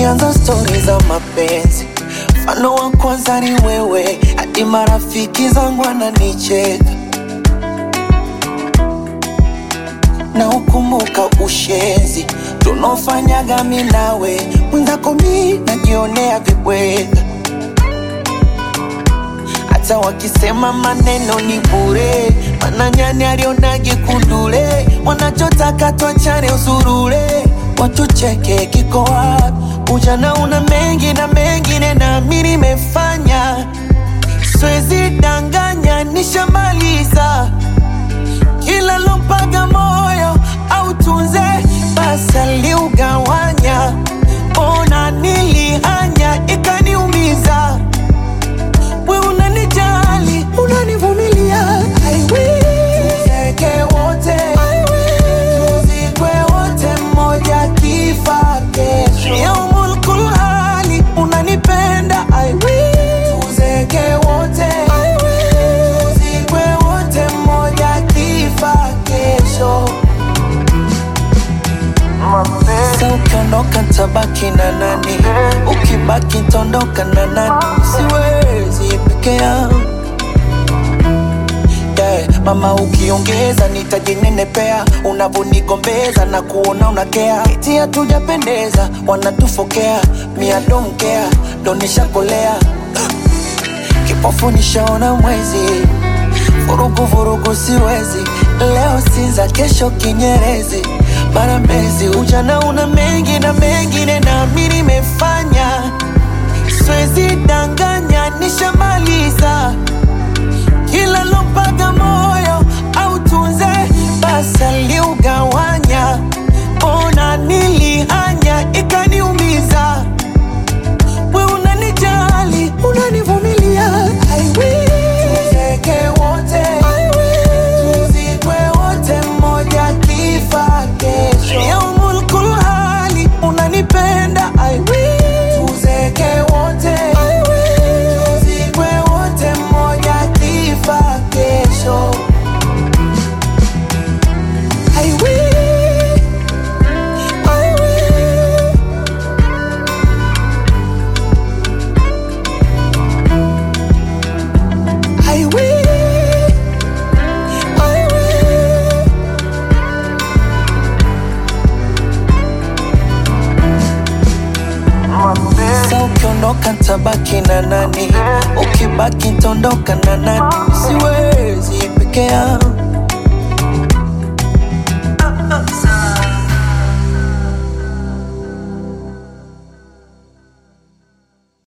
tukianza stori za mapenzi, mfano wa kwanza ni wewe, hadi marafiki zangu wananicheka. Na ukumbuka ushenzi tunaofanyaga mimi nawe, mwenzako mimi najionea vibweka. Hata wakisema maneno ni bure, maana nyani alionage kundule. Wanachotaka tuachane usurule, watucheke kiko wapi? Ujana una mengi na mengine na mimi nimefanya, siwezi danganya nishamaliza. Kila lompaga moyo au tunze basi aliugawanya. Ona nilihanya ikaniumiza, we unanijali unanivumilia. I will tuzeke wote, I will tuzikwe wote, mmoja kifa kesho. Yaumul kulhali unanipenda. I will tuzeke wote, I will tuzikwe wote, mmoja kifa kesho. Sa ukiondoka tabaki na nani? Ukibaki tondoka na nani? Siwezi peke yangu, yeah. Mama ukiongeza nitajinenepea, unavonigombeza na kuona unakea. Eti hatujapendeza wanatufokea, me I don't care, ndo nishakolea. Kipofu nishaona mwezi, vurugu vurugu siwezi. Leo Sinza kesho Kinyerezi, mara Mbezi. Ujana una mengi na mengine na mimi nimefanya, siwezi danganya nishamaliza. Kila lompaga moyo au tunze basi aliugawanya. Ona nilihanya ikaniumiza, we unanijali unanivumilia. I will tuzeke wote, I will tuzikwe wote, mmoja kifa kesho. Yaumul kulhali unanipenda. I will tuzeke wote, I will tuzikwe wote, mmoja kifa kesho. I will, I will. I will, I will. Sa ukiondoka tabaki na nani? Ukibaki tondoka na nani? Siwezi peke yangu.